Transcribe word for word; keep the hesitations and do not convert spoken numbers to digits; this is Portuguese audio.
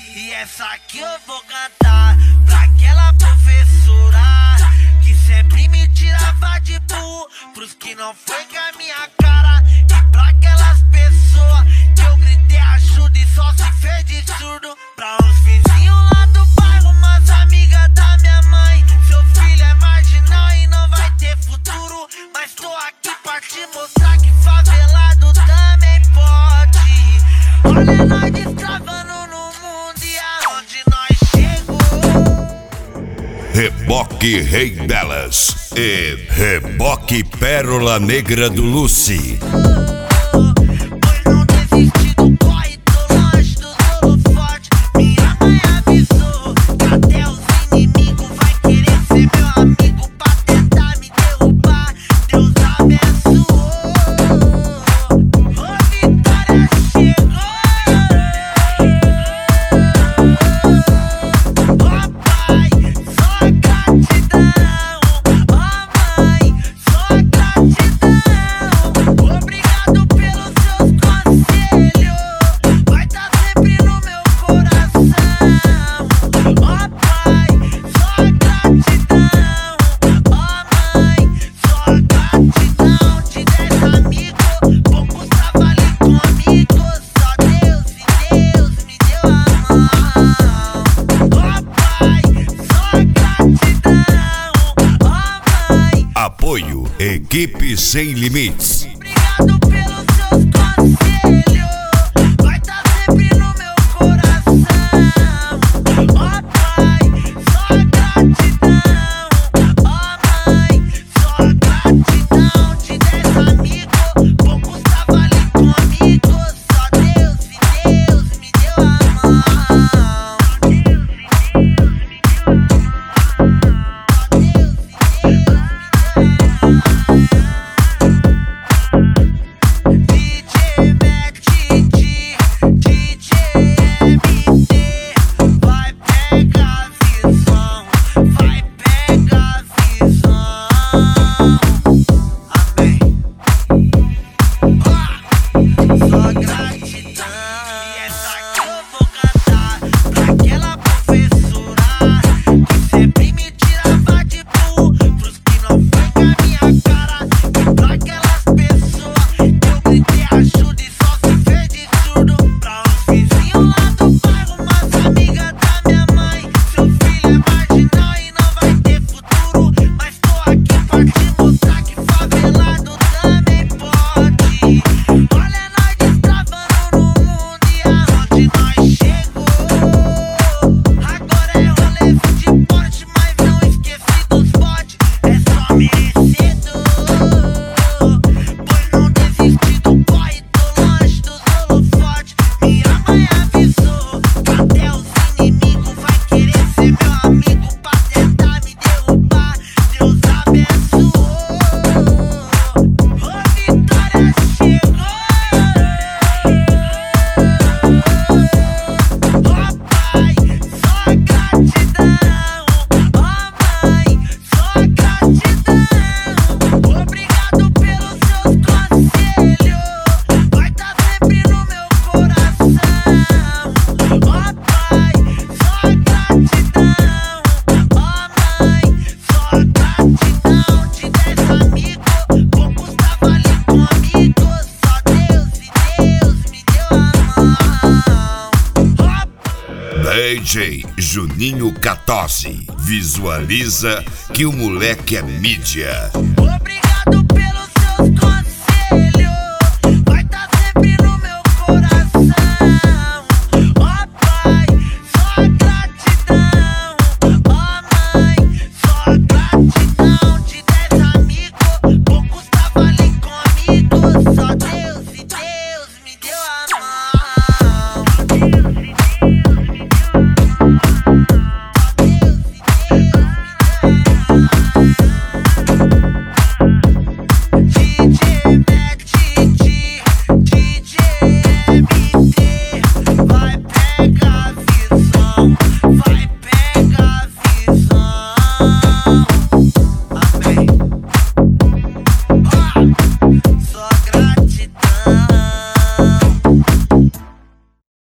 E essa aqui eu vou cantar pra aquela professora que sempre me tirava de burro, pros que não foi com a minha cara. E pra aquelas pessoas que eu gritei ajuda e só se fez de surdo. Pra uns vizinhos lá do bairro, umas amigas da minha mãe. Seu filho é marginal e não vai ter futuro, mas tô aqui pra te mostrar que favelado também pode. Olha nós destravando no mundo e aonde nós chegou. Reboque Rei Delas e Reboque Pérola Negra do Lucy. Pois não desisti do corre, tô longe dos holofotes. Minha mãe avisou que até os inimigos vai querer ser meu amigo pra tentar me derrubar. Deus abençoou, ô vitória chegou. Ó pai, só gratidão. Ó mãe, só gratidão. Obrigado pelos seus conselhos, vai tá sempre no meu coração. Ó pai, só gratidão. Ó mãe, só gratidão. De dez amigos, poucos trabalhei comigo. Só Deus e Deus me deu a mão. Ó pai, só gratidão. Ó mãe, Apoio Equipe Sem Limites. obrigado pelos seus conselhos, vai tá sempre no meu coração. Ó pai, só gratidão. Ó mãe, só gratidão. De dez amigos, poucos trabalhei comigo. Só Deus e Deus me deu a mão. Deus e Deus me deu a mão. Deus e Deus me deu a mão. D J Mac, D J M D, vai pegar a visão, vai pegar a visão. Amém. Só gratidão. E essa aqui eu vou cantar pra aquela professora que sempre me tirava de burro, pros que não foi com a minha cara. E pra aquelas pessoas que eu gritei ajuda e só se fez de surdo. Pra uns vizinhos lá do bairro, umas amigas da minha mãe. Seu filho é marginal e não vai ter futuro, mas tô aqui pra te mostrar que favelado também pode. Olha nós destravando no mundo e aonde nós chegou. Agora é rolê de porte, mas não esqueci dos botes. É só merecedor, pois não desisti do corre, tô longe dos holofotes. Minha mãe avisou que até os inimigos vai querer ser meu amigo pra tentar me derrubar. Deus abençoou, ô vitória chegou. Ó pai, só gratidão. Ó mãe, só gratidão. Obrigado pelos seus conselhos, vai tá sempre no meu coração. Ó pai, só gratidão. Ó mãe, só gratidão. De dez amigos, poucos trabalhei comigo. Só Deus e Deus me deu a mão. Ó D J Juninho quatorze. Visualiza que o moleque é mídia.